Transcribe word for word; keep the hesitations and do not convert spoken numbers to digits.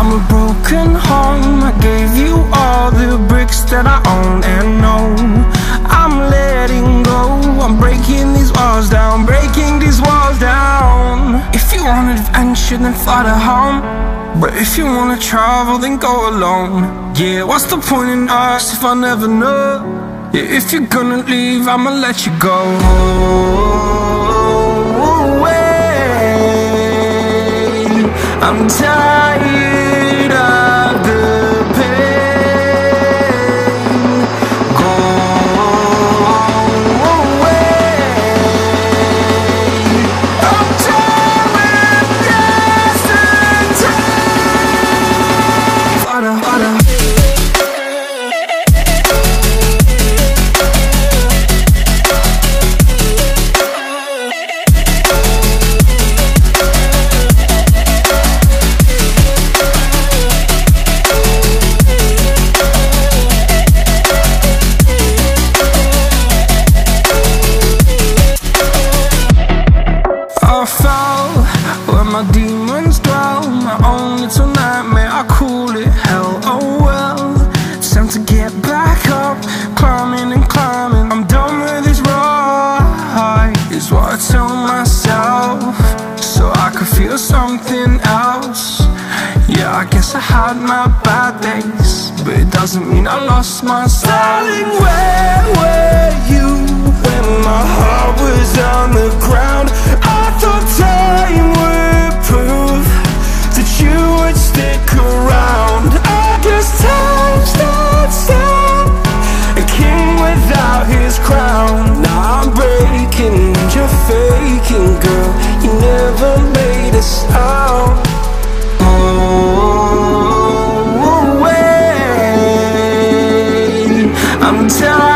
from a broken home. I gave you all the bricks that I own and know. I'm letting go, I'm breaking these walls down, breaking these walls down. If you want adventure, then fly to home. But if you wanna travel, then go alone. Yeah, what's the point in us if I never know? Yeah, if you're gonna leave, I'ma let you go. I'm tired of the pain. Go away. I'm tired with yesterday. Harder, harder. Where my demons dwell, my own little nightmare, I call it hell. Oh well, it's time to get back up, climbing and climbing. I'm done with this ride, is what I tell myself, so I could feel something else. Yeah, I guess I had my bad days, but it doesn't mean I lost my style. Darling, where were you when my heart was on the ground? I thought time would prove that you would stick around. I guess time stands still, a king without his crown. Now I'm breaking and you're faking, girl. You never made a sound. Oh, wait, I'm tired.